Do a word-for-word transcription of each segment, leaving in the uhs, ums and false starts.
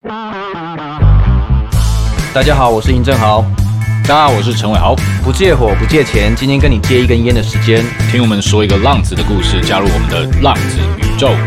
大家好，我是尹正豪。 大家好，我是陈伟豪。 不借火不借钱，今天跟你借一根烟的时间， 听我们说一个浪子的故事，加入我们的浪子宇宙。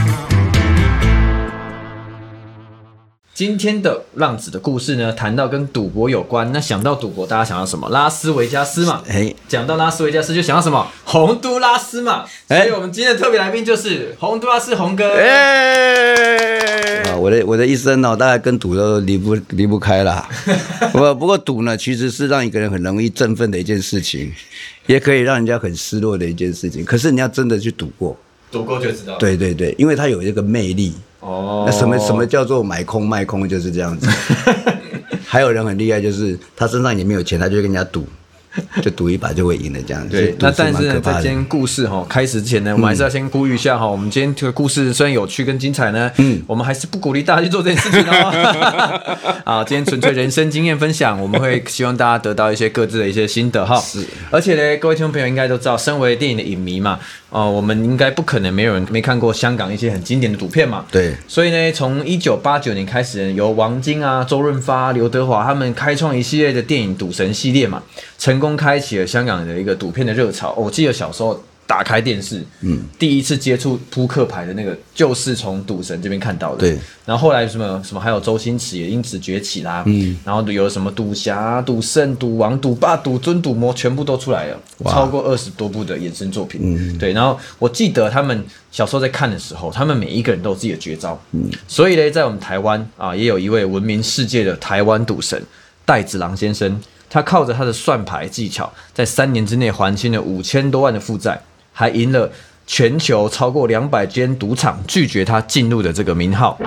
今天的浪子的故事呢，谈到跟赌博有关。那想到赌博，大家想到什么？拉斯维加斯嘛。哎，讲到拉斯维加斯，就想到什么？洪都拉斯嘛。所以我们今天的特别来宾就是洪都拉斯洪哥。 哎，啊，我的我的一生哦，大概跟赌都离不离不开啦。不过不过赌呢，其实是让一个人很容易振奋的一件事情，也可以让人家很失落的一件事情。可是你要真的去赌过， 赌过就知道。 对对对，因为它有这个魅力。哦，那什么什么叫做买空卖空，就是这样子。还有人很厉害，就是他身上也没有钱，他就跟人家赌，就赌一把就会赢了这样子。 对，那但是呢，在今天故事哈开始之前呢，我们还是要先呼吁一下哈，我们今天这个故事虽然有趣跟精彩呢，嗯，我们还是不鼓励大家去做这件事情哦。啊，今天纯粹人生经验分享，我们会希望大家得到一些各自的一些心得哈。是，而且呢，各位听众朋友应该都知道，身为电影的影迷嘛。哦、呃，我们应该不可能没有人没看过香港一些很经典的赌片嘛。对。所以呢，从一九八九年开始，由王晶啊、周润发、刘德华他们开创一系列的电影赌神系列嘛，成功开启了香港的一个赌片的热潮。哦、我记得小时候打开电视，嗯，第一次接触扑克牌的那个，就是从赌神这边看到的。对。然后后来什么什么，还有周星驰也因此崛起啦。嗯。然后有什么赌侠、赌圣、赌王、赌霸、赌尊、赌魔，全部都出来了，超过二十多部的衍生作品。嗯。对。然后我记得他们小时候在看的时候，他们每一个人都有自己的绝招。嗯。所以呢，在我们台湾啊，也有一位闻名世界的台湾赌神戴子郎先生，他靠着他的算牌技巧，在三年之内还清了五千多万的负债。还赢了全球超过两百间赌场拒绝他进入的这个名号。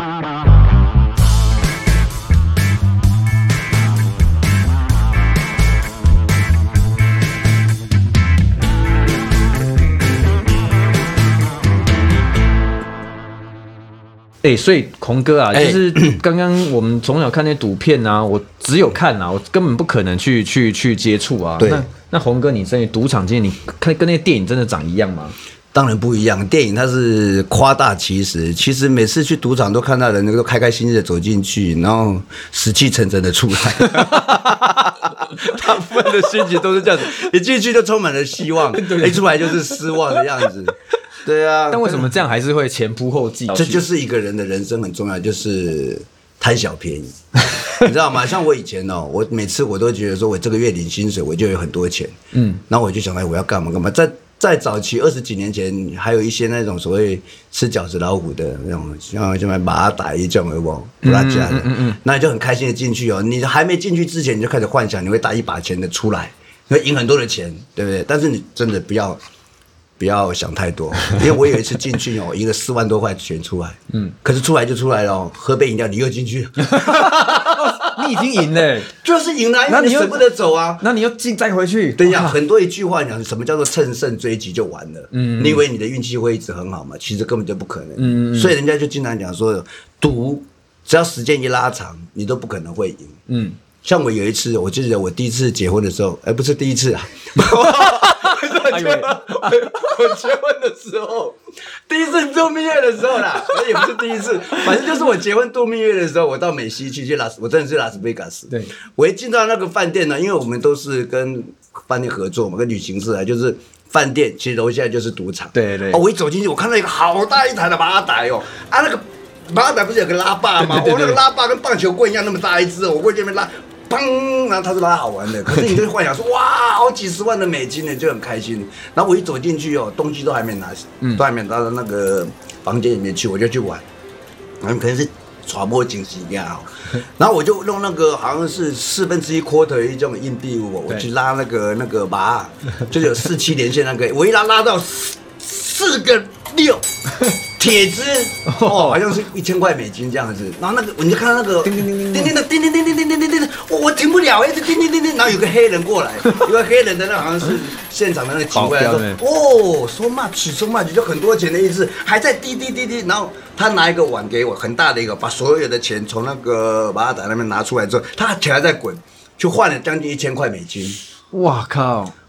哎、欸，所以洪哥啊，就是刚刚我们从小看那赌片啊，我只有看啊，我根本不可能去去去接触啊。对，那那洪哥，你身为赌场经理，你看跟那个电影真的长一样吗？ 当然不一样，电影它是夸大其词，其实每次去赌场都看到人都开开心心的走进去，然后死气沉沉的出来。大部分的心情都是这样子，一进去就充满了希望，一出来就是失望的样子。对啊， 但为什么这样还是会前仆后继？ 这就是一个人的人生很重要，就是贪小便宜，你知道吗？像我以前哦，我每次我都觉得说我这个月领薪水我就有很多钱，嗯，然后我就想哎我要干嘛干嘛。在在早期二十几年前，还有一些那种所谓吃饺子老虎的那种，像什么马打一种有无不拉家的，嗯嗯嗯，那你就很开心的进去哦。你还没进去之前，你就开始幻想你会打一把钱的出来，你会赢很多的钱，对不对？但是你真的不要。不要想太多，因为我有一次进去哦，赢了四万多块钱出来，嗯，可是出来就出来了、哦，喝杯饮料你又进去， 你已经赢了， 就是赢了，因为你舍不得走啊， 那你又进再回去， 对呀，很多一句话讲，什么叫做乘胜追击就完了，嗯，你以为你的运气会一直很好吗？其实根本就不可能，嗯，所以人家就经常讲说，赌只要时间一拉长，你都不可能会赢，嗯，像我有一次，我记得我第一次结婚的时候，哎，不是第一次啊。我结婚，我结婚的时候，第一次度蜜月的时候啦，也不是第一次，反正就是我结婚度蜜月的时候，我到美西去去拉斯，我真的是拉斯维加斯。对，我一进到那个饭店呢，因为我们都是跟饭店合作嘛，跟旅行社啊，就是饭店其实楼下就是赌场。对对。哦，我一走进去，我看到一个好大一台的马达哦，啊那个马达不是有个拉霸吗？我、哦、那个拉霸跟棒球棍一样那么大一只，我过去那边拉。砰！然后他说他好玩的，可是你就幻想说哇，好几十万的美金呢，就很开心。然后我一走进去哦，东西都还没拿，嗯、都还没拿到那个房间里面去，我就去玩。然后可能是传播惊喜呀，然后我就用那个好像是四分之一 quarter 一种硬币我我去拉那个那个把，就是有四七连线那个，我一拉拉到四四个六。铁支哦，好像是一千块美金这样子，然后那个你就看到那个叮叮叮叮叮叮叮叮叮叮叮叮叮叮，我停不了，一直叮叮叮叮，然后有个黑人过来，有个黑人的那好像是现场的那个警卫说，哦 ，so much so much 就很多钱的意思，还在滴滴滴滴，然后他拿一个碗给我，很大的一个，把所有的钱从那个马达那边拿出来之后，他钱还在滚，就换了将近一千块美金， 哇靠！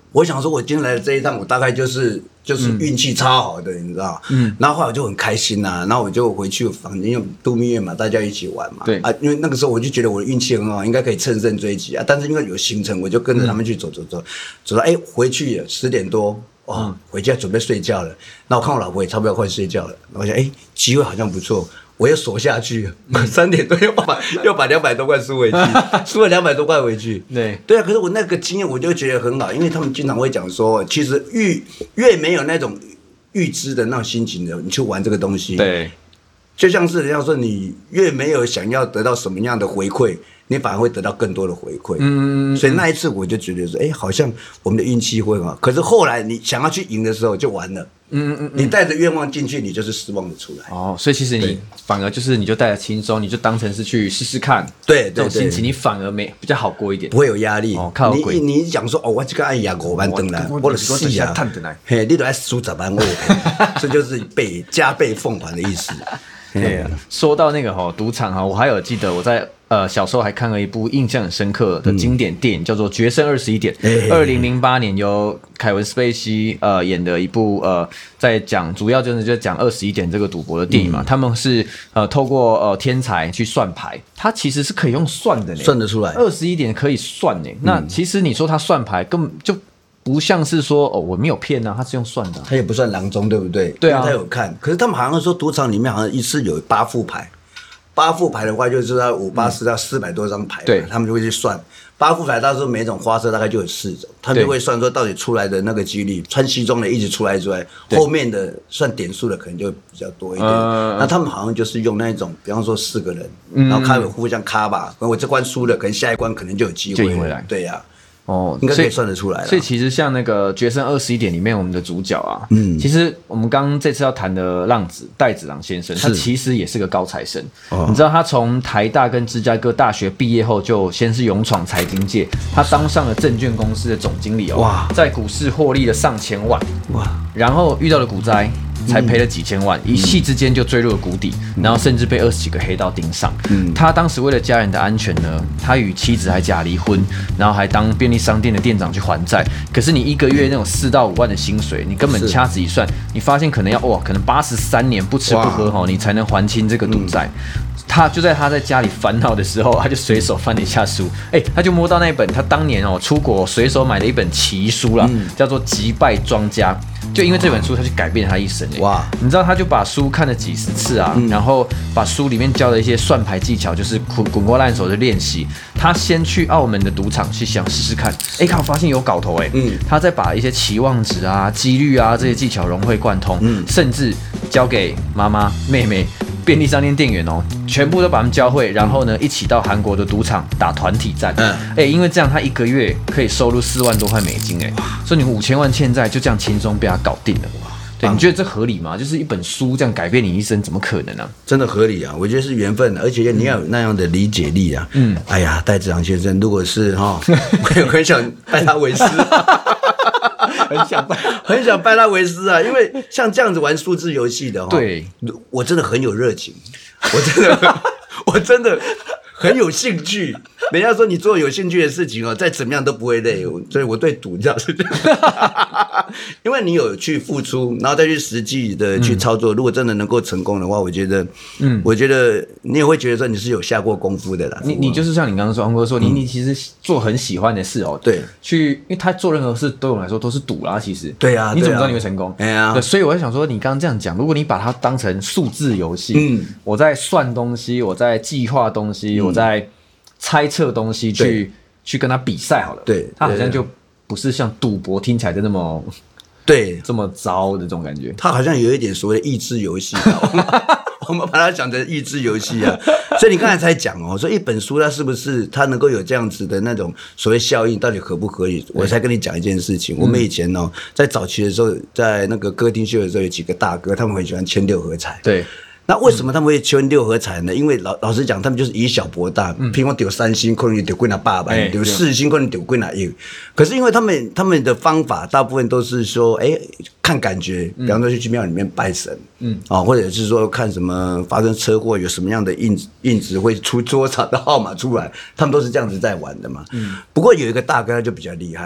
我想说，我今天来的这一趟，我大概就是就是运气超好的，你知道？嗯。然后后来我就很开心呐、啊，然后我就回去房间，因为度蜜月嘛，大家一起玩嘛。 对啊，因为那个时候我就觉得我的运气很好，应该可以乘胜追击啊。但是因为有行程，我就跟着他们去走走走，走到哎回去十点多，哇、哦，回家准备睡觉了。那我看我老婆也差不多快睡觉了，我想哎机会好像不错。我又锁下去，三点多又把又把两百多块输回去，输了两百多块回去。 对对啊，可是我那个经验我就觉得很好，因为他们经常会讲说，其实越越没有那种预知的那种心情的，你去玩这个东西， 对， 就像是人家说，你越没有想要得到什么样的回馈，你反而会得到更多的回馈。嗯，所以那一次我就觉得说，哎，好像我们的运气会很好。可是后来你想要去赢的时候就完了。嗯嗯，你带着愿望进去，你就是失望的出来。 哦，所以其实你反而就是你就带着轻松，你就当成是去试试看。 对， 这种心情你反而没比较好过一点， 不会有压力。 哦，靠你你讲说哦，我这个爱呀五万等来，我的死呀，嘿，你都爱输十万我，这就是倍加倍奉还的意思。 对，说到那个哈赌场哈，我还有记得我在呃小时候还看了一部印象很深刻的经典电影，嗯、叫做《决胜二十一点》，二零零八年由凯文·斯贝西呃演的一部呃，在讲主要就是就讲二十一点这个赌博的电影嘛。嗯、他们是呃透过呃天才去算牌，它其实是可以用算的呢， 算得出来， 二十一点可以算呢。嗯、那其实你说他算牌根本就。不像是说哦，我没有骗啊，他是用算的、啊， 他也不算郎中，对不对？ 对啊， 他有看。可是他们好像说赌场里面好像一次有八副牌，八副牌的话就是要五八十到四百多张牌，对，他们就会去算。八副牌到时候每种花色大概就有四种，他们就会算说到底出来的那个几率，穿西装的一直出来出来，后面的算点数的可能就比较多一点。呃、那他们好像就是用那一种，比方说四个人，嗯、然后开始互相卡吧，我这关输了，可能下一关可能就有机会， 就赢回来。 对呀、啊。 哦， 应该可以算得出来。 所以其实像那个《决胜二十一点》里面我们的主角啊，嗯，其实我们刚刚这次要谈的浪子戴子郎先生，他其实也是个高材生。哦、你知道他从台大跟芝加哥大学毕业后，就先是勇闯财经界，他当上了证券公司的总经理哦，哇，在股市获利了上千万，哇，然后遇到了股灾。才赔了几千万，一夕之间就坠入了谷底，然后甚至被二十几个黑道盯上。嗯、他当时为了家人的安全呢，他与妻子还假离婚，然后还当便利商店的店长去还债。可是你一个月那种四到五万的薪水，你根本掐指一算，你发现可能要哇，可能八十三年不吃不喝哈，你才能还清这个赌债。嗯他就在他在家里烦恼的时候，他就随手翻了一下书，哎、欸，他就摸到那一本他当年哦出国随手买的一本奇书啦，嗯、叫做《击败庄家》。就因为这本书，他就改变他一生哎！哇，你知道他就把书看了几十次啊，嗯、然后把书里面教的一些算牌技巧，就是滚滚瓜烂熟的练习。他先去澳门的赌场去想试试看，哎、欸，看我发现有搞头哎！嗯，他再把一些期望值啊、几率啊这些技巧融会贯通，嗯，甚至交给妈妈、妹妹。便利商店店员哦，全部都把他们教会，然后呢，一起到韩国的赌场打团体战。嗯，哎，因为这样他一个月可以收入四万多块美金，哎，所以你五千万欠债就这样轻松被他搞定了。对，你觉得这合理吗？就是一本书这样改变你一生，怎么可能呢、啊？ 真的合理啊！我觉得是缘分，而且你要有那样的理解力啊。嗯，哎呀，戴子郎先生，如果是哈，我很想拜他为师。很想拜，很想拜他为师啊！因为像这样子玩数字游戏的， 对， 我真的很有热情，我真的，我真的很有兴趣。人家说你做有兴趣的事情哦，再怎么样都不会累，所以我对赌这样是这样，因为你有去付出，然后再去实际的去操作。嗯、如果真的能够成功的话，我觉得，嗯，我觉得你也会觉得说你是有下过功夫的啦。 你你就是像你刚刚说，安哥说，你你其实做很喜欢的事哦， 对， 去，因为他做任何事对我来说都是赌啦，其实， 对啊， 你怎么知道你会成功？ 哎呀， 对，所以我在想说，你刚刚这样讲，如果你把它当成数字游戏，嗯，我在算东西，我在计划东西，嗯、我在。猜测东西去去跟他比赛好了， 对， 他好像就不是像赌博听起来的那么对这么糟的这种感觉， 他好像有一点所谓的益智游戏，我们把它讲成益智游戏啊。所以你刚才才讲哦，说一本书它是不是它能够有这样子的那种所谓效应，到底合不合理？我才跟你讲一件事情，我们以前哦在早期的时候，在那个歌厅秀的时候，有几个大哥他们很喜欢签六合彩， 对。 那为什么他们会签六合彩呢？因为老老实讲，他们就是以小博大，譬如说丢三星，可能丢几拿八百；丢四星，可能丢几拿一。可是因为他们他们的方法大部分都是说，哎，看感觉，比方说去庙里面拜神，嗯，啊，或者是说看什么发生车祸有什么样的印印子会出桌场的号码出来，他们都是这样子在玩的嘛。嗯，不过有一个大哥他就比较厉害。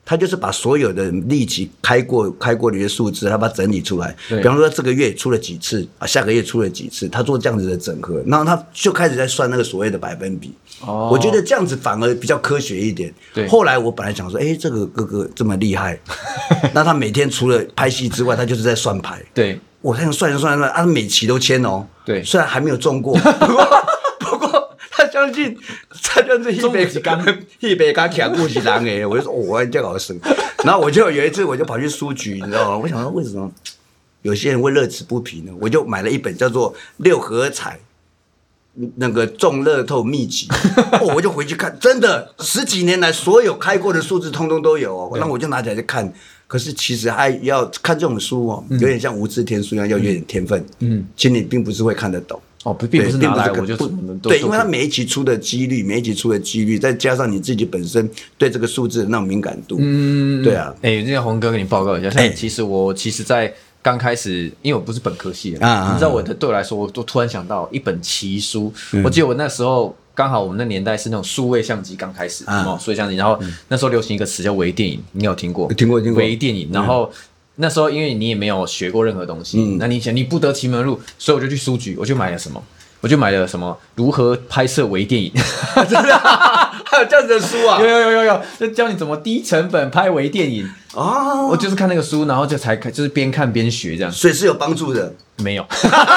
他就是把所有的利息开过开过的一些数字，他把它整理出来。比方说这个月出了几次啊，下个月出了几次，他做这样子的整合，然后他就开始在算那个所谓的百分比。哦，我觉得这样子反而比较科学一点。对，后来我本来想说，哎，这个哥哥这么厉害，那他每天除了拍戏之外，他就是在算牌。对，我看算算算，啊，每期都签哦。对，虽然还没有中过，不过不过他相信，他就是一杯一杯刚卡过去人诶，我就说，哦，我这好省。然后我就有一次，我就跑去书局，你知道吗？我想说，为什么有些人会乐此不疲呢？我就买了一本叫做《六合彩》。那个中乐透秘籍，哦，我就回去看，真的十几年来所有开过的数字通通都有哦，那我就拿起来去看。可是其实还要看这种书哦，有点像无字天书一样，要有点天分。嗯，其实你并不是会看得懂哦，并不是拿来我就对，因为它每一期出的几率，每一期出的几率，再加上你自己本身对这个数字的那种敏感度，嗯，对啊。 哎，这个洪哥跟你报告一下，像其实我其实，在刚开始，因为我不是本科系的，啊、你知道我的对我来说，我都突然想到一本奇书。嗯、我记得我那时候刚好我们那年代是那种数位相机刚开始，啊、数位相机，然后那时候流行一个词叫微电影，你有听过？ 听过，听过。 微电影，然后、嗯、那时候因为你也没有学过任何东西，嗯、那你想你不得其门入，所以我就去书局，我就买了什么？我就买了什么如何拍摄微电影， 真的、啊、还有这样子的书啊？ 有有有有有，就教你怎么低成本拍微电影哦。我就是看那个书，然后就才就是边看边学这样， 所以是有帮助的。 没有。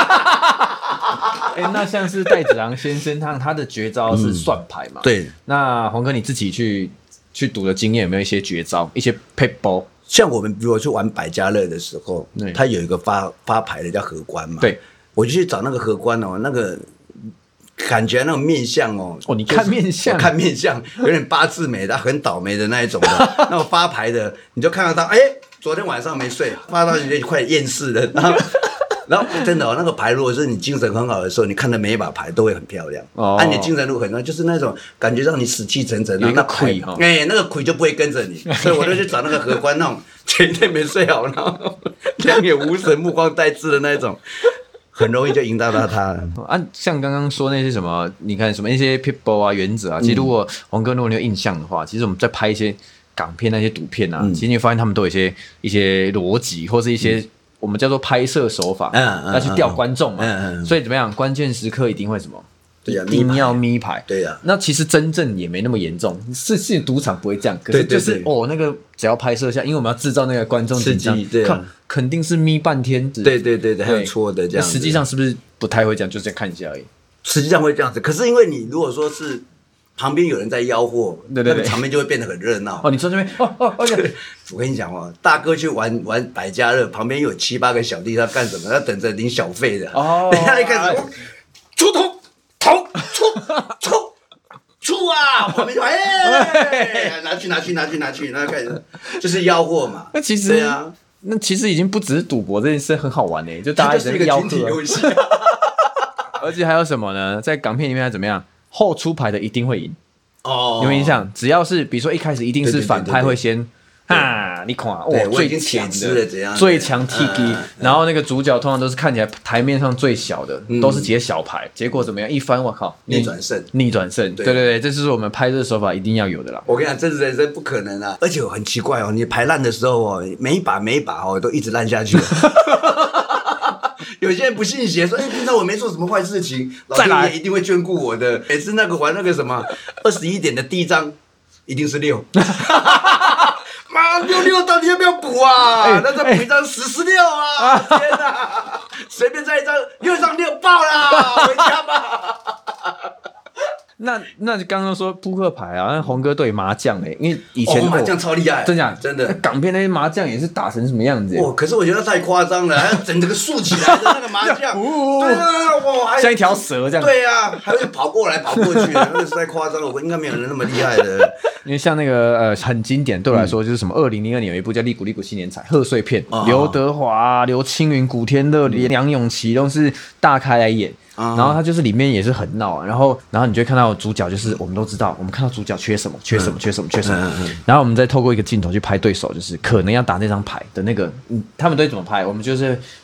哎、欸，那像是戴子郎先生他他的绝招是算牌嘛？嗯、对。那洪哥你自己去去读的经验有没有一些绝招，一些撇步？ 像我们比如去玩百家乐的时候，他有一个发发牌的叫荷官嘛？对。我就去找那个荷官哦，那个感觉那种面相哦， 哦，你看面相， 看面相，有点八字眉的，很倒霉的那一种的，那种发牌的，你就看到他，哎，昨天晚上没睡，发到你就快厌世了，然后，然后真的哦，那个牌如果是你精神很好的时候，你看的每一把牌都会很漂亮，哦，啊，你精神如果很好，就是那种感觉让你死气沉沉， 有一个魁哈， 哎，那个魁就不会跟着你，所以我就去找那个荷官那种前一天没睡好，然后两眼无神、目光呆滞的那种。很容易就引导到他了啊！像刚刚说那些什么，你看什么一些 people 啊、原则啊，其实如果洪哥如果你有印象的话，其实我们在拍一些港片那些赌片啊，嗯、其实你发现他们都有一些一些逻辑，或是一些、嗯、我们叫做拍摄手法，嗯嗯、要去钓观众嘛。嗯嗯嗯、所以怎么样？关键时刻一定会什么？ 对呀、啊， 一定要咪牌。 对呀、啊， 那其实真正也没那么严重，是是赌场不会这样，可是就是对对对哦，那个只要拍摄下，因为我们要制造那个观众紧张， 对、啊， 肯定是咪半天。 对对对对，还有戳的这样子。 实际上是不是不太会这样，就这样看一下而已？ 实际上会这样子，可是因为你如果说是旁边有人在吆喝，对对对，那个场面就会变得很热闹。 哦，你说这边哦哦哦， 我跟你讲哦，大哥去玩玩百家乐，旁边有七八个小弟，他干什么？他等着领小费的。哦，等一下一开始出头。头出出出啊！旁边就哎，拿去拿去拿去拿去，然后开始就是吆喝嘛。 那其实对啊，那其实已经不只是赌博这件事很好玩呢、欸，就大家是一个群体游戏。 而且还有什么呢？在港片里面还怎么样？后出牌的一定会赢哦。有没有印象？只要是比如说一开始一定是反派会先。啊！你看，哇，最强的，最强 T K， 然后那个主角通常都是看起来台面上最小的，嗯、都是几个小牌，结果怎么样？一翻，我靠， 逆转胜， 逆转胜，对对对，这就是我们拍摄手法一定要有的啦。 我跟你讲，真实人生不可能啊！而且我很奇怪哦，你牌烂的时候哦，每一把每一把哦都一直烂下去。有些人不信邪说：“哎、欸，平常我没做什么坏事情，老天爷一定会眷顾我的。”每次那个玩那个什么二十一点的第一张，一定是六。妈，六六到底要不要补啊？欸、那再补一张十十六啊！欸、天哪，随便再一张，又一张六爆啦，回家吧。 那那刚刚说扑克牌啊，那洪哥对麻将哎、欸，因为以前、 哦、麻将超厉害， 真的真的， 港片那些麻将也是打成什么样子、欸？ 哦，可是我觉得太夸张了，还要整这个竖起来的那个麻将，对啊，哇，还像一条蛇这样。 对啊，还会跑过来跑过去，那个实在夸张了，我应该没有人那么厉害的。 因为像那个呃很经典，对我来说就是什么二零零二年有一部叫《利古利古新年彩》贺岁片，哦、刘德华、刘青云、古天乐、嗯、梁咏琪都是大咖来演。然后他就是里面也是很闹、啊，然后然后你就会看到主角就是我们都知道，我们看到主角缺什么，缺什么，缺什么，缺什么，嗯嗯嗯、然后我们再透过一个镜头去拍对手，就是可能要打那张牌的那个，嗯，他们都会怎么拍？我们就是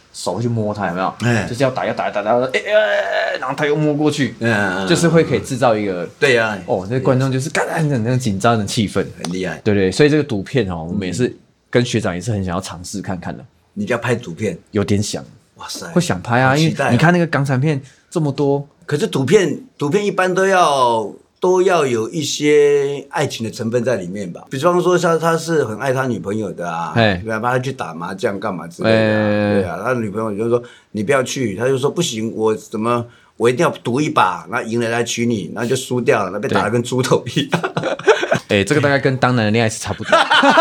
手去摸他，有没有？ 哎就是要打要打打打，哎哎，然后他又摸过去， 嗯， 就是会可以制造一个对呀、啊， 哦，那观众就是干干的那个紧张的气氛， 很厉害。 对对，所以这个赌片哦，我们也是跟学长也是很想要尝试看看的， 你就要拍赌片， 有点想， 哇塞， 会想拍啊，因为你看那个港产片这么多， 可是赌片赌片一般都要。都要有一些爱情的成分在里面吧，比方说他他是很爱他女朋友的啊，对吧？他去打麻将干嘛之类的、啊，对啊，他女朋友就说你不要去，他就说不行，我怎么我一定要赌一把，然后赢了来娶你，然后就输掉了，那被打得跟猪头一样。 哎、欸，这个大概跟当男人恋爱是差不多。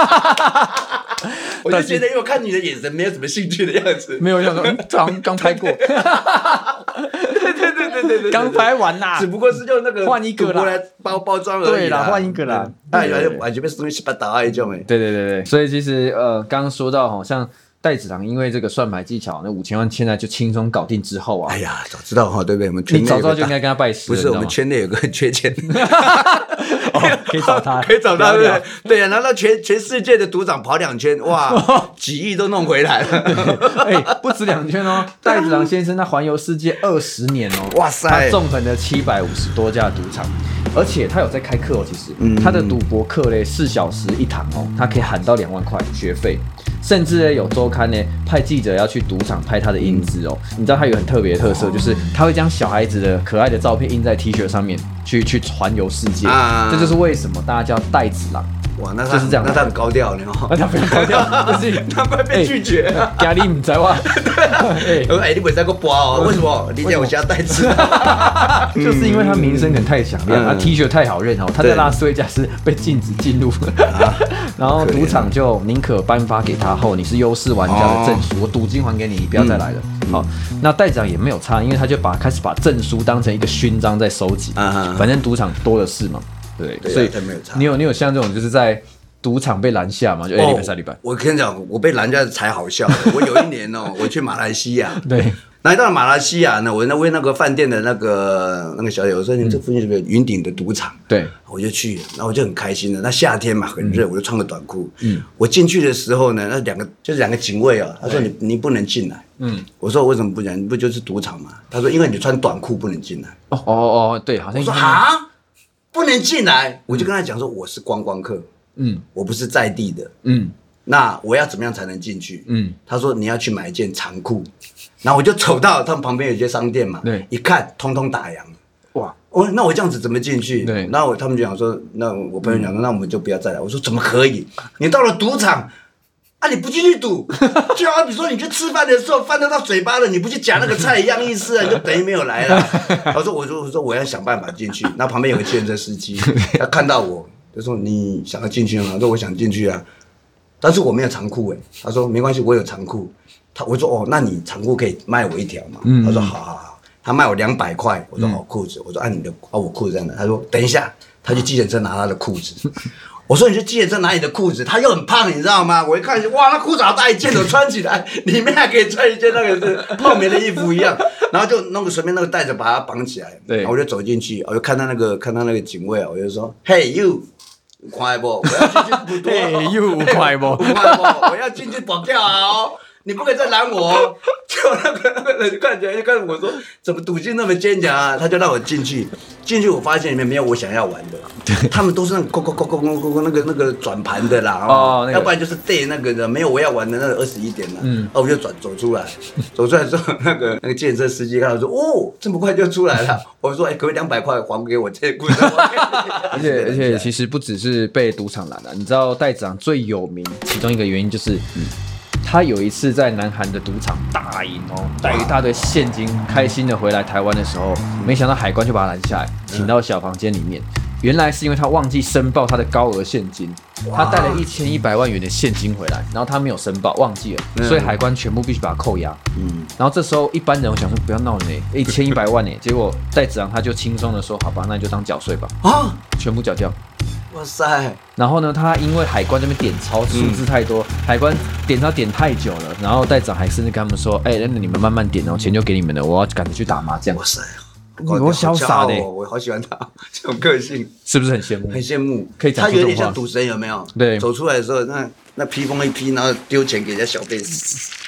我就觉得，因为我看你的眼神没有什么兴趣的样子， 没有想说，嗯，刚刚拍过。对对对对对对， 刚拍完啦， 只不过是用那个换一个啦来包包装而已。 对啦，换一个啦。 哎，完全被东西把打那一种哎。 对对对对，所以其实呃，刚刚说到好像。戴子郎因为这个算牌技巧，那五千万现在就轻松搞定之后啊， 哎呀，早知道哈，对不对？我们圈内你早知道就应该跟他拜师， 不是我们圈内有个缺钱， 哦，可以找他， 可以找他，对不对？对啊，然后全全世界的赌场跑两圈，哇，几亿都弄回来了。 哎，不止两圈哦，戴子郎先生他环游世界二十年哦， 哇塞， 他纵横了七百五十多家赌场，而且他有在开课哦，其实、嗯、他的赌博课嘞四小时一堂哦，他可以喊到两万块学费。甚至呢，有周刊呢派记者要去赌场拍他的英姿哦。你知道他有很特别的特色，就是他会将小孩子的可爱的照片印在 T 恤上面，去去环游世界。啊、这就是为什么大家叫戴子郎。 哇，那他就是这样， 那他很高调呢哦， 那他非常高调，就是难怪被拒绝了。 压力唔知哇？ 哎，哎，你不在个播哦？为什么？你叫我家戴子？ 就是因为他名声可能太响亮，他 T 恤太好认哦。他在拉斯维加斯被禁止进入，然后赌场就宁可颁发给他后，你是优势玩家的证书，我赌金还给你，你不要再来了。好，那戴子郎也没有差，因为他就把开始把证书当成一个勋章在收集，反正赌场多的是嘛。对， 对所以没有差。 你有你有像这种就是在赌场被拦下嘛？就哎，礼拜三礼拜。 我跟你讲，我被拦下才好笑。我有一年哦，我去马来西亚， 对， 来到马来西亚呢，我那为那个饭店的那个那个小姐，我说你们这附近有没有云顶的赌场？ 对， 我就去，然后我就很开心的。那夏天嘛，很热，我就穿个短裤。嗯，我进去的时候呢，那两个就是两个警卫哦，他说你你不能进来。嗯，我说为什么不能？不就是赌场嘛？他说因为你穿短裤不能进来。 哦哦哦，对，好像我说啊。不能进来，我就跟他讲说我是观光客，嗯，我不是在地的，嗯，那我要怎么样才能进去？嗯，他说你要去买一件长裤，然后我就走到他们旁边有一些商店嘛，对，一看通通打烊，哇，我那我这样子怎么进去？对，那我他们就讲说，那我朋友讲说，那我们就不要再来。我说怎么可以？你到了赌场。啊！你不进去赌，就好比说你去吃饭的时候饭都到嘴巴了，你不去夹那个菜一样意思啊，你就等于没有来了。我说，我说，我说我要想办法进去。那旁边有个计程车司机，他看到我，就说你想要进去吗？我说我想进去啊，但是我没有长裤哎。他说没关系，我有长裤。他我说哦，那你长裤可以卖我一条嘛？嗯、他说好好好，他卖我两百块。我说好裤子，我说按、啊、你的啊我裤子在哪？他说等一下，他去计程车拿他的裤子。我说你去计程车拿你的裤子，他又很胖，你知道吗？我一看，哇，那裤子好大一件，我穿起来里面还可以穿一件那个是泡棉的衣服一样，然后就弄个随便那个带着把它绑起来，对，然后我就走进去，我就看到那个看到那个警卫啊，我就说 ，Hey you， 有快不？我要进去赌赌。 Hey you， 快不？ 有快不？我要进去保票啊！哦。你不可以再拦我哦！就那个那个人看起来就看我说，怎么赌性那么坚强啊？他就让我进去，进去我发现里面没有我想要玩的，他们都是那个扣扣扣扣扣扣那个那个转盘的啦，哦，那個、要不然就是对那个的，没有我要玩的那个二十一点啦。嗯，哦，我就转走出来，走出来之后，那个那个计程车司机看到说，哦，这么快就出来了。我说，哎、欸，可不可以两百块还给我这故事？ 而且而且其实不只是被赌场拦了，你知道戴子郎最有名其中一个原因就是。嗯他有一次在南韩的赌场大赢哦，带一大堆现金，开心的回来台湾的时候，没想到海关就把他拦下来，请到小房间里面。原来是因为他忘记申报他的高额现金，他带了一千一百万元的现金回来，然后他没有申报，忘记了，所以海关全部必须把他扣押。嗯，然后这时候一般人我想说不要闹了呢，一千一百万呢，结果戴子郎他就轻松的说，好吧，那你就当缴税吧，啊，全部缴掉。 哇塞！ 然后呢，他因为海关这边点钞数字太多，嗯、海关点钞点太久了，然后戴长还甚至跟他们说：“哎、欸，那你们慢慢点哦，钱就给你们了，我要赶着去打麻将。” 哇塞， 我潇洒的、欸， 我好喜欢他这种个性， 是不是很羡慕？ 很羡慕， 可以讲他有点像赌神，有没有？ 对， 走出来的时候，那那披风一披，然后丢钱给人家小辈，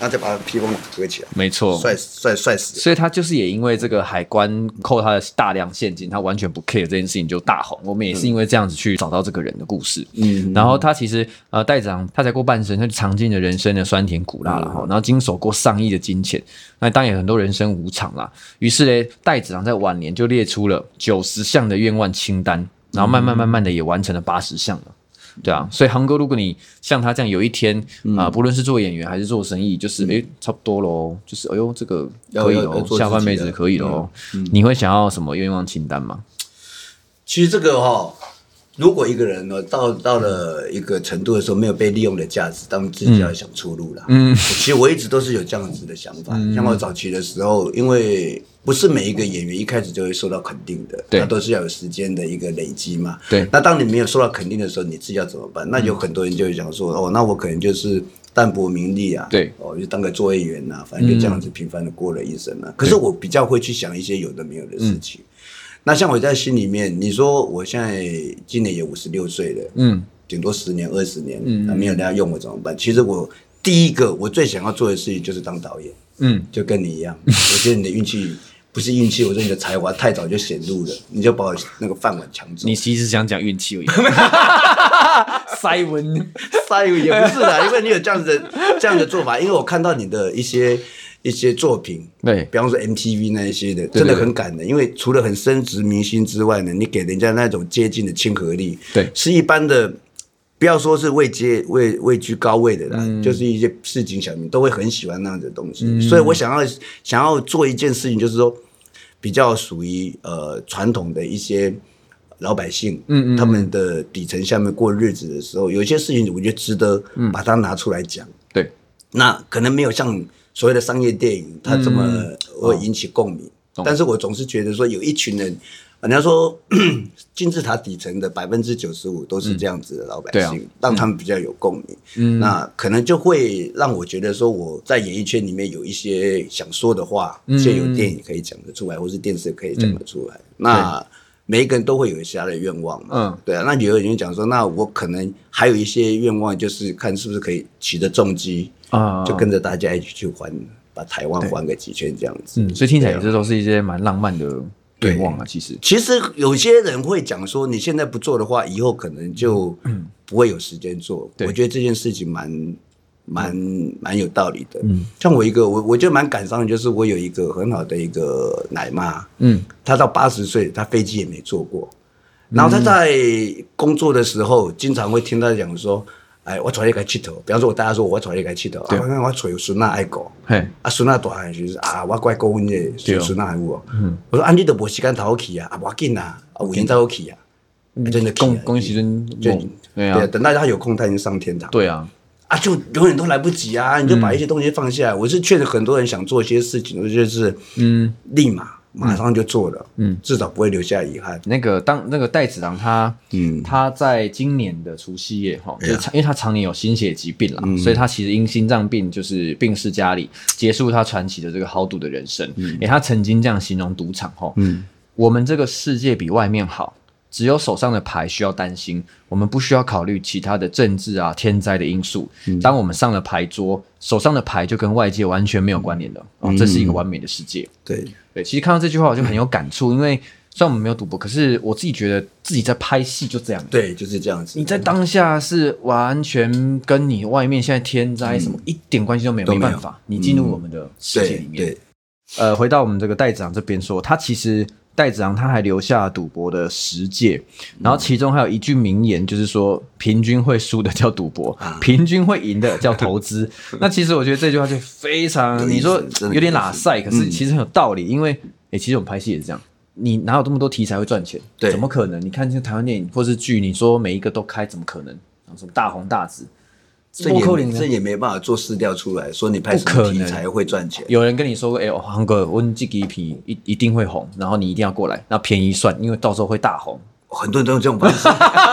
然后再把披风合起来， 没错， 帅帅帅死。 所以他就是也因为这个海关扣他的大量现金，他完全不 care 这件事情就大红。我们也是因为这样子去找到这个人的故事。嗯，然后他其实呃代子昂他才过半生，他就尝尽了人生的酸甜苦辣了哈、嗯，然后经手过上亿的金钱，那当然有很多人生无常啦。于是呢，代子昂在晚年就列出了九十项的愿望清单，然后慢慢慢慢的也完成了八十项了。对啊，所以航哥，如果你像他这样有一天啊、嗯呃，不论是做演员还是做生意，就是哎、嗯，差不多咯，就是哎呦，这个可以咯，下半辈子可以咯、嗯嗯。你会想要什么愿望清单吗？ 其实这个哈、哦，如果一个人呢到到了一个程度的时候，没有被利用的价值，当然自己要想出路了。嗯，其实我一直都是有这样子的想法。嗯、像我早期的时候，因为不是每一个演员一开始就会受到肯定的，他都是要有时间的一个累积嘛。对，那当你没有受到肯定的时候，你自己要怎么办？那有很多人就会想说，哦，那我可能就是淡泊名利啊，对，哦，就当个作业员啊，反正就这样子平凡的过了一生啊。可是我比较会去想一些有的没有的事情。嗯、那像我在心里面，你说我现在今年也五十六岁了，嗯，顶多十年二十年，嗯，没有人家用我怎么办？其实我第一个我最想要做的事情就是当导演，嗯，就跟你一样，我觉得你的运气。不是运气，我说你的才华太早就显露了，你就把我那个饭碗抢走。 你其实想讲运气而已。塞文， 塞文也不是啦，因为你有这样子的这样的做法，因为我看到你的一些一些作品，对，比方说 M T V 那一些的，真的很感人。因为除了很深植民心之外呢，你给人家那种接近的亲和力，对，是一般的。不要说是位阶位位居高位的啦、嗯，就是一些市井小民都会很喜欢那样的东西、嗯，所以我想要想要做一件事情，就是说比较属于呃传统的一些老百姓，嗯嗯，他们的底层下面过日子的时候，有一些事情我觉得值得把它拿出来讲、嗯。对，那可能没有像所谓的商业电影它这么会引起共鸣、嗯，但是我总是觉得说有一群人。人家说金字塔底层的百分之九十五都是这样子的老百姓、嗯啊，让他们比较有共鸣、嗯。那可能就会让我觉得说我在演艺圈里面有一些想说的话，借、嗯、由电影可以讲得出来，或是电视可以讲得出来。嗯、那每一个人都会有一些他的愿望嘛，嗯，对啊。那有人讲说，那我可能还有一些愿望，就是看是不是可以取得重机啊，就跟着大家一起去环，把台湾环个几圈这样子。 嗯，所以听起来这都是一些蛮浪漫的。愿望啊，其实其实有些人会讲说，你现在不做的话，以后可能就不会有时间做。嗯、我觉得这件事情蛮蛮蛮有道理的。嗯，像我一个，我我觉得蛮感伤的，就是我有一个很好的一个奶妈，嗯，她到八十岁，她飞机也没坐过，然后她在工作的时候，经常会听她讲说。哎，我带你去佚佗，比方说我大家说我带你去佚佗，啊，我我找孙仔爱顾，啊孙仔大汉就是啊，我怪顾阮这孙仔还有哦，我说啊你都无时间头去啊，啊无要紧啊，啊有闲才好去啊，真的恭恭喜真就对啊，等大家有空他已经上天堂， 对啊， 啊就永远都来不及啊，你就把一些东西放下来。我是劝着很多人想做一些事情，我就是嗯，立马。马上就做了，嗯，至少不会留下遗憾。 那个当那个戴子昂他，嗯，他在今年的除夕夜哈，就是因为他常年有心血疾病啦、嗯，所以他其实因心脏病就是病逝家里，结束他传奇的这个豪赌的人生。嗯，欸、他曾经这样形容赌场哈，嗯，我们这个世界比外面好，只有手上的牌需要担心，我们不需要考虑其他的政治啊、天灾的因素。嗯、当我们上了牌桌，手上的牌就跟外界完全没有关联了。哦、嗯，这是一个完美的世界。对。对，其实看到这句话我就很有感触，因为虽然我们没有赌博，可是我自己觉得自己在拍戏就这样。 对，就是这样子。 你在当下是完全跟你外面现在天灾什么、嗯、一点关系都没有，没办法。你进入我们的世界里面。嗯、对, 对，呃，回到我们这个戴子昂这边说，他其实戴子昂他还留下赌博的十戒，然后其中还有一句名言，就是说平均会输的叫赌博，啊、平均会赢的叫投资。那其实我觉得这句话就非常，你说有点拉塞，可是其实很有道理，嗯、因为诶，其实我们拍戏也是这样，你哪有这么多题材会赚钱？对，怎么可能？你看这台湾电影或是剧，你说每一个都开，怎么可能？什么大红大紫？ 这也这也没办法做市调出来，说你拍什么题材会赚钱。 有人跟你说，哎、欸，航哥，我这个片一一定会红，然后你一定要过来，那便宜算，因为到时候会大红。 很多人都有这种方式。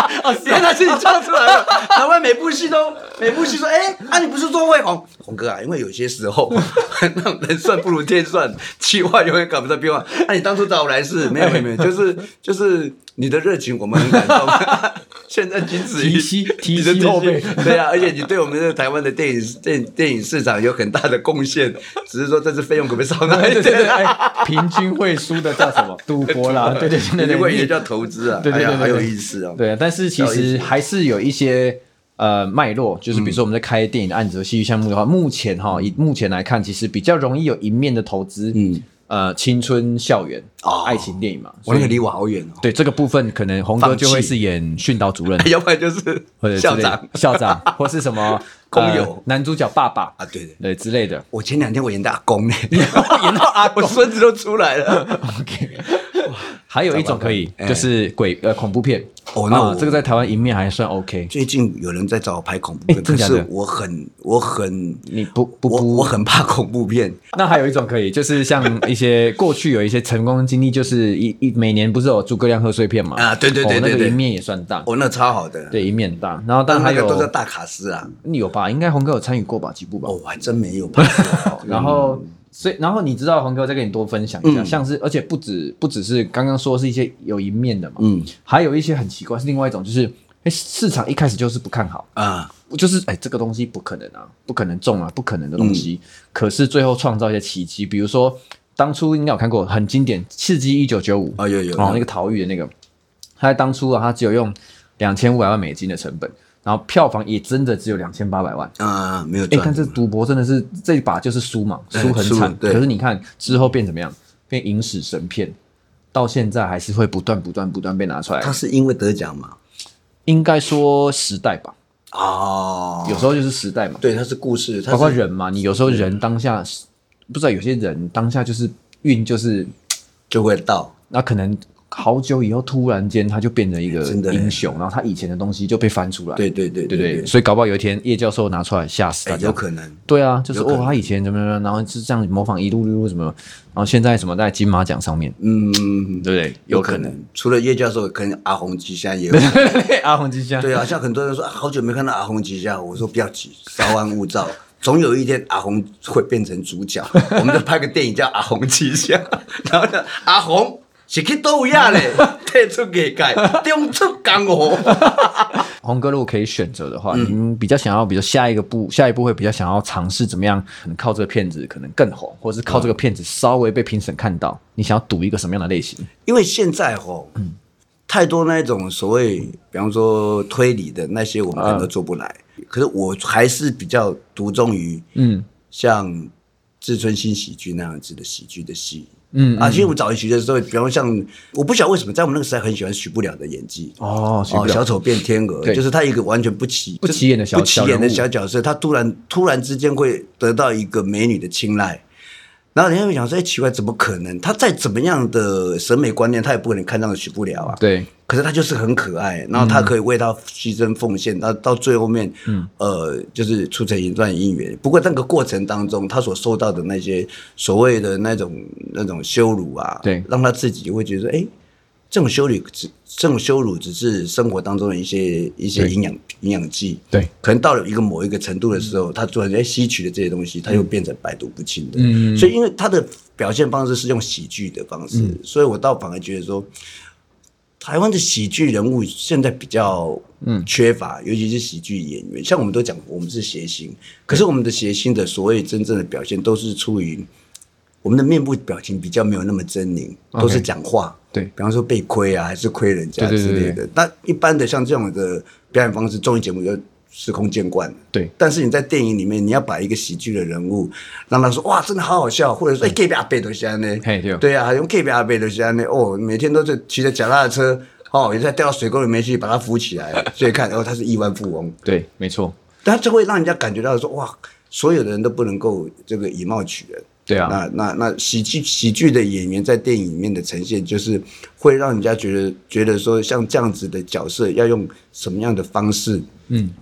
哦，原来是你唱出来了。台湾每部戏都每部戏说，哎、欸，啊，你不是说会红红哥啊？因为有些时候那种人算不如天算，企划永远赶不上变化。那、啊、你当初找我来是没有没有没有，就是就是你的热情我们很感动。现在仅止于提膝提膝后背， 对啊，而且你对我们这个台湾的电影电电影市场有很大的贡献，只是说这次费用可不可以少拿一点？ 对对对，哎，平均会输的叫什么？赌博啦，对对对对， 如果也叫投资啊， 对对对， 很有意思啊。 对，但是其实还是有一些呃脉络，就是比如说我们在开电影的案子和戏剧项目的话，目前哈以目前来看，其实比较容易有一面的投资，嗯。呃，青春校园、哦、爱情电影嘛， 我那个离我好远哦。 对这个部分，可能洪哥就会是演训导主任， 要不然就是校长、 校长，或是什么工友、 呃、男主角爸爸啊，对对对之类的。 我前两天我演的阿公呢， 演到阿公， 我孙子都出来了。 OK， 还有一种可以，就是鬼呃恐怖片。 哦，那我、 啊、这个在台湾赢面还算 OK。 最近有人在找我拍恐怖片，可是我很我很你不不我我很怕恐怖片。 那还有一种可以，就是像一些过去有一些成功经历，就是一一每年不是有诸葛亮贺岁片嘛？ 啊，对对对对对， 哦、那个赢面也算大。 哦，那超好的， 对，赢面大。然后但还有那个都是大卡司啊， 你有吧？应该洪哥有参与过吧？几部吧？ 哦，我还真没有拍过。 然后。所以，然后你知道，洪哥再跟你多分享一下，嗯、像是而且不止不只是刚刚说是一些有一面的嘛，嗯，还有一些很奇怪，是另外一种，就是哎市场一开始就是不看好啊，就是哎这个东西不可能啊，不可能中啊，不可能的东西，嗯、可是最后创造一些奇迹，比如说当初应该有看过很经典《刺激一九九五》 啊，有有哦那个逃狱的那个，他在当初啊，他只有用两千五百万美金的成本。然后票房也真的只有两千八百万啊，没有赚。 哎，但是赌博真的是这一把就是输嘛，输很惨。可是你看之后变怎么样？变影史神片，到现在还是会不断不断不断被拿出来。 他是因为得奖嘛？ 应该说时代吧。 哦， 有时候就是时代嘛。 对，它是故事， 包括人嘛。你有时候人当下不知道，有些人当下就是运就是就会到， 那可能。好久以后，突然间他就变成一个英雄，然后他以前的东西就被翻出来。 对对对对 对, 对, 对，所以搞不好有一天叶教授拿出来吓死大家， 有可能。 对啊，就是哦，他以前怎么怎么，然后是这样模仿一路一路什么，然后现在什么在金马奖上面，嗯，对不对？ 有可能。除了叶教授，可能阿红吉祥也有。 阿红吉祥。 对啊，像很多人说、啊、好久没看到阿红吉祥，我说不要急，稍安勿躁。总有一天阿红会变成主角，我们就拍个电影叫《阿红吉祥》，然后呢，阿红。是去倒呀嘞，退出业界，中出江湖。 洪哥，如果可以选择的话，嗯、您比较想要，比如下一个步，下一步会比较想要尝试怎么样？可能靠这个片子可能更红，或者是靠这个片子稍微被评审看到，你想要赌一个什么样的类型？ 因为现在吼，嗯、太多那种所谓，比方说推理的那些，我们可能都做不来。嗯、可是我还是比较独钟于，嗯，像志村新喜剧那样子的喜剧的戏。嗯啊，其实我们早期的时候，比方像我不晓得为什么在我们那个时代很喜欢许不了的演技哦， 哦小丑变天鹅，就是他一个完全不起不起眼的小不起眼的小角色，他突然突然之间会得到一个美女的青睐，然后人家会想说，哎，奇怪，怎么可能？他再怎么样的审美观念，他也不可能看上许不了啊。 对， 可是他就是很可爱，然后他可以为他牺牲奉献，到、嗯、到最后面，嗯，呃，就是促成一段姻缘。不过那个过程当中，他所受到的那些所谓的那种那种羞辱啊， 对， 让他自己会觉得说，哎，这种羞辱只这种羞辱只是生活当中的一些一些营养营养剂， 对， 可能到了一个某一个程度的时候，嗯、他突然间吸取的这些东西，他又变成百毒不侵的。嗯，所以因为他的表现方式是用喜剧的方式，嗯、所以我倒反而觉得说。台湾的喜剧人物现在比较缺乏，嗯、尤其是喜剧演员。像我们都讲，我们是谐星，可是我们的谐星的所谓真正的表现，都是出于我们的面部表情比较没有那么狰狞， okay, 都是讲话。 对， 比方说被亏啊，还是亏人家之类的。对对对对，那一般的像这种的表演方式，综艺节目就司空见惯了。 对， 但是你在电影里面，你要把一个喜剧的人物，让他说哇，真的好好笑，或者说哎，隔壁阿伯都是这样呢。对啊，用隔壁阿伯都是这样呢。哦，每天都是骑着脚踏车，哦，也在掉到水沟里面去把他扶起来，所以看哦，他是亿万富翁。 对，没错。 但这会让人家感觉到说哇，所有的人都不能够这个以貌取人。 对啊， 那那那喜剧喜剧的演员在电影里面的呈现，就是会让人家觉得觉得说，像这样子的角色要用什么样的方式，嗯，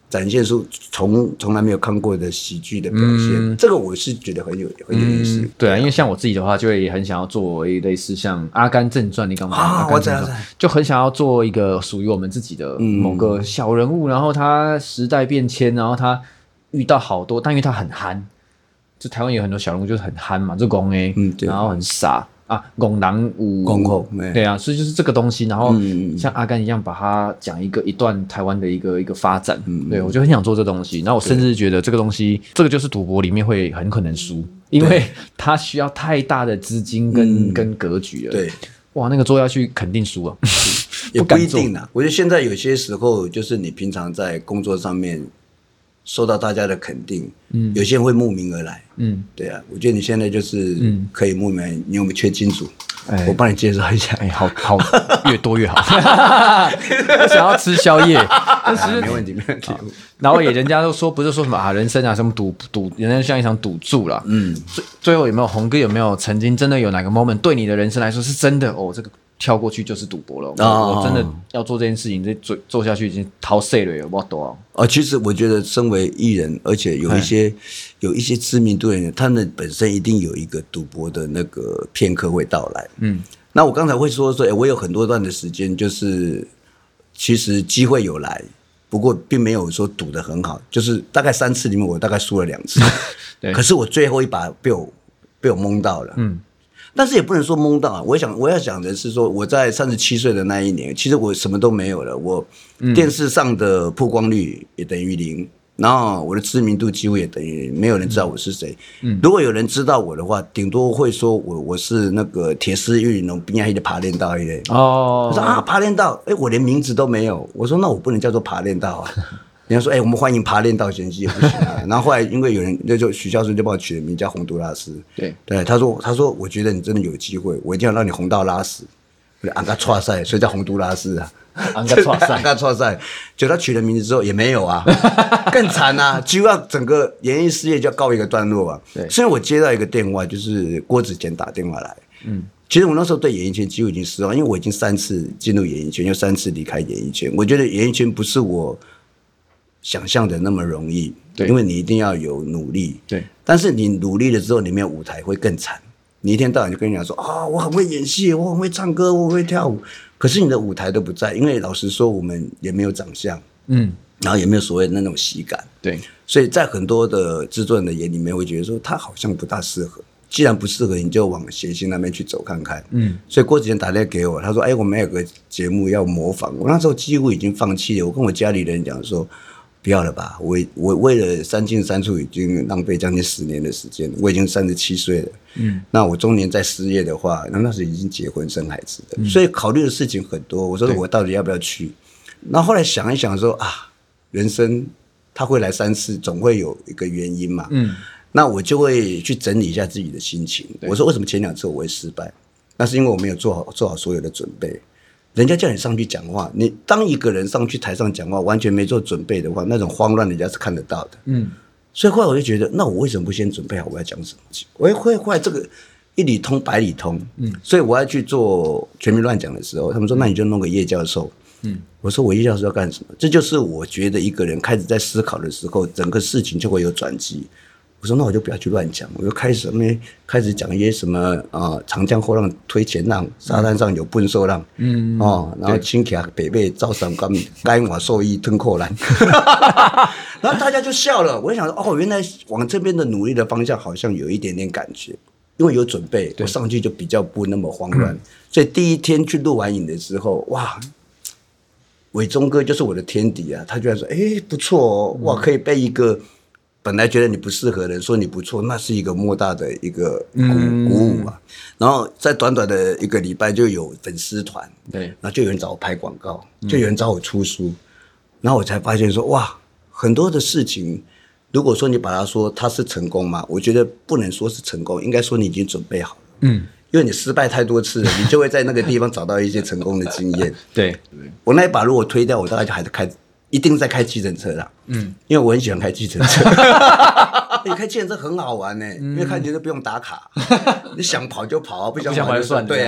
展现出从从来没有看过的喜剧的表现，嗯、这个我是觉得很有很有意思、嗯。 对啊，因为像我自己的话，就会很想要做类似像《阿甘正传》，你刚刚讲《 啊，我知道， 就很想要做一个属于我们自己的某个小人物，嗯、然后他时代变迁，然后他遇到好多，但因为他很憨，就台湾有很多小人物就是很憨嘛，就公 A，、嗯、然后很傻。啊，拱狼舞， 拱后， 对啊，所以就是这个东西，然后像阿甘一样，把它讲一个一段台湾的一个一个发展，嗯、对我就很想做这东西，然后我甚至觉得这个东西，这个就是赌博里面会很可能输，因为它需要太大的资金跟、嗯、跟格局了， 对， 哇，那个做下去肯定输啊， 也不一定啦，我觉得现在有些时候就是你平常在工作上面受到大家的肯定，嗯，有些人会慕名而来，嗯，对啊，我觉得你现在就是可以慕名，你有没有缺金主？哎，我帮你介绍一下， 哎，好好，越多越好。我想要吃宵夜，但是、 啊、没问题，没问题。 然后也人家都说，不是说什么啊，人生啊，什么赌赌，人生像一场赌注啦。嗯，最最后有没有洪哥有没有曾经真的有哪个 moment 对你的人生来说是真的哦？这个跳过去就是赌博了。哦、我真的要做这件事情，这做做下去已经掏碎了，有多少？ 哦，其实我觉得身为艺人，而且有一些有一些知名度的人，他们本身一定有一个赌博的那个片刻会到来。嗯，那我刚才会说说，哎，我有很多段的时间，就是其实机会有来，不过并没有说赌得很好，就是大概三次里面，我大概输了两次。对，可是我最后一把被我被我蒙到了。嗯。但是也不能说蒙到啊！我想我要讲的是说，我在三十七岁的那一年，其实我什么都没有了。我电视上的曝光率也等于零，然后我的知名度几乎也等于零，没有人知道我是谁。嗯、如果有人知道我的话，顶多会说我我是那个铁丝玉龙边上的爬练道一类。哦，他说啊，爬练道，哎，我连名字都没有。我说那我不能叫做爬练道啊。人家说：“哎、欸，我们欢迎爬练道贤妻，也不行啊。”然后后来因为有人，那就许孝顺就帮我取了名叫洪都拉斯。对对，他说：“他说我觉得你真的有机会，我一定要让你红到拉屎。”安嘎错赛，所以叫洪都拉斯啊。 安嘎错赛， 安嘎错赛。就他取了名字之后也没有啊，更惨啊，几乎要整个演艺事业就要告一个段落啊。对，所以我接到一个电话，就是郭子乾打电话来。嗯，其实我那时候对演艺圈几乎已经失望，因为我已经三次进入演艺圈，又三次离开演艺圈。我觉得演艺圈不是我想象的那么容易，因为你一定要有努力。对，但是你努力了之后，你没有舞台会更惨。你一天到晚就跟人家说啊、哦，我很会演戏，我很会唱歌，我很会跳舞，可是你的舞台都不在，因为老实说，我们也没有长相，嗯，然后也没有所谓的那种喜感，对，所以在很多的制作人的眼里面会觉得说他好像不大适合。既然不适合，你就往谐星那边去走看看。嗯，所以郭子乾打电话给我，他说：“哎，我们有个节目要模仿。”我那时候几乎已经放弃了。我跟我家里人讲说：“不要了吧，我我为了三进三出已经浪费将近十年的时间，我已经三十七岁了。嗯，那我中年再失业的话，那那时已经结婚生孩子了，嗯、所以考虑的事情很多。我说我到底要不要去？那后来想一想说啊，人生他会来三次，总会有一个原因嘛。嗯。那我就会去整理一下自己的心情。我说为什么前两次我会失败？那是因为我没有做好做好所有的准备。人家叫你上去讲话，你当一个人上去台上讲话，完全没做准备的话，那种慌乱人家是看得到的。嗯，所以后来我就觉得，那我为什么不先准备好我要讲什么？我会后来这个一理通百理通。嗯，所以我要去做全民乱讲的时候，他们说那你就弄个叶教授。嗯，我说我叶教授要干什么？这就是我觉得一个人开始在思考的时候，整个事情就会有转机。我说那我就不要去乱讲，我就开始那开始讲一些什么啊、呃，长江后浪推前浪，沙滩上有笨兽浪，嗯哦，然后青起北北招商干该瓦受益吞扣篮，然后大家就笑了。我就想说哦，原来往这边的努力的方向好像有一点点感觉，因为有准备，我上去就比较不那么慌乱。所以第一天去录完影的时候，哇，伟忠哥就是我的天敌啊，他居然说哎不错哦，哇可以被一个。本来觉得你不适合的人说你不错，那是一个莫大的一个鼓鼓舞啊！然后在短短的一个礼拜就有粉丝团，对，然后就有人找我拍广告，就有人找我出书，然后我才发现说哇，很多的事情，如果说你把它说它是成功嘛，我觉得不能说是成功，应该说你已经准备好了，嗯，因为你失败太多次了，你就会在那个地方找到一些成功的经验。对，我那一把如果推掉，我大概就还是开。一定在开计程车啦，嗯，因为我很喜欢开计程车，你开计程车很好玩呢、欸，嗯、因为开计程车不用打卡，你想跑就跑，不想跑就算。对啊，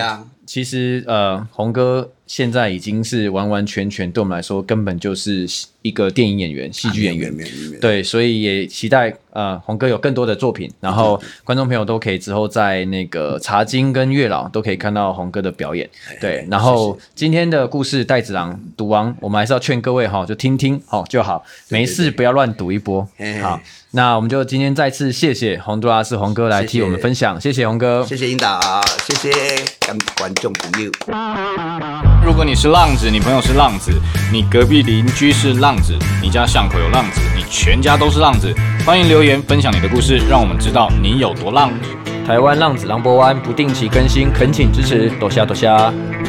其实呃，洪哥现在已经是完完全全对我们来说，根本就是一个电影演员、戏剧演员。对，所以也期待呃洪哥有更多的作品，然后观众朋友都可以之后在那个茶经跟月老都可以看到洪哥的表演。对，然后今天的故事带子郎赌王，我们还是要劝各位哈，就听听好就好，没事不要乱赌一波。好，那我们就今天再次谢谢洪都拉斯洪哥来替我们分享，谢谢洪哥， 谢谢引导，谢谢观众朋友。 如果你是浪子，你朋友是浪子，你隔壁邻居是浪子，你家巷口有浪子，你全家都是浪子，欢迎留言分享你的故事，让我们知道你有多浪。 台湾浪子浪波湾不定期更新，恳请支持，多谢多谢。